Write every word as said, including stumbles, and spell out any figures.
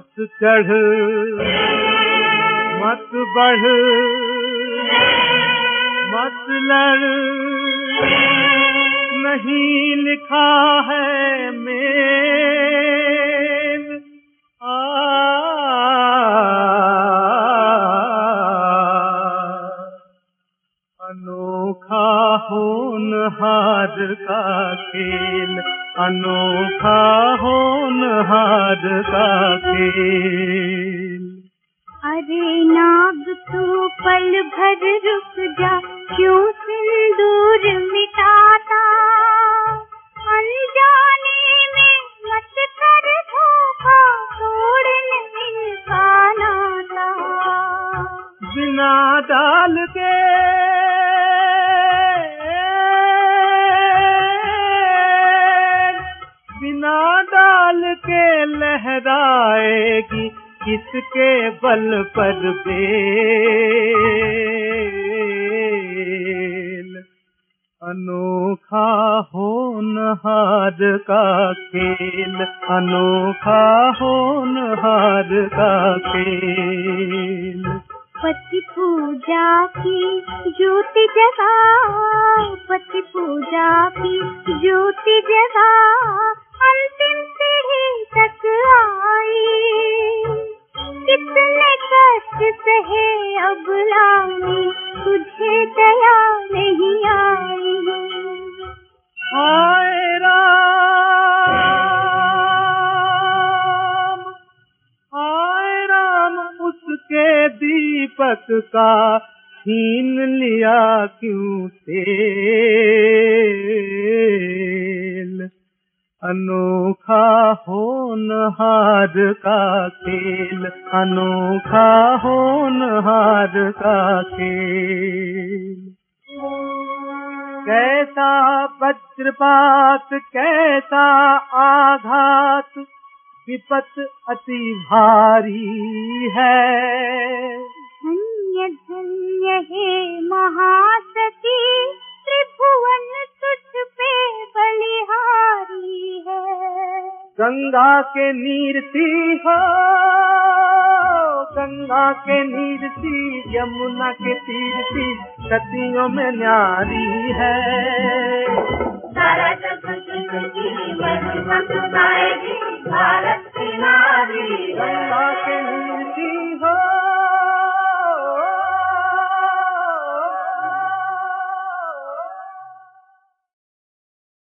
मत चढ़ मत बढ़ मत लड़, नहीं लिखा है मेल। आ अनोखा होनहार का खेल, अनोखा होनहार का खेल। अरे नाग तू पल भर रुक जा, क्यों सिंदूर मिटाता, अनजाने में मत कर धोखा, तोड़ नहीं पाना था। बिना डाल के बिना डाल के लहराएगी, किसके बल पर बेल। अनोखा होनहार का खेल, अनोखा होनहार का खेल। पति पूजा की ज्योति जगा, पति पूजा की ज्योति जगा, अंतिम सीढ़ी तक आई। कितने कष्ट सहे अब लाने, तुझे दया नहीं आई। हाय राम, हाय राम, उसके दीपक का छीन लिया क्यों तेल। अनोखा होनहार का खेल, अनोखा होनहार का खेल। कैसा वज्रपात, कैसा आघात, विपत अति भारी है। धन्य धन्य हे महासती, त्रिभुवन तुझ पे बलिहारी है। गंगा के नीर सी हो, गंगा के नीर सी, यमुना के तीर सी, सतियों में न्यारी है। सारा जग की महिमा सुनाएगी, भारत की नारी है।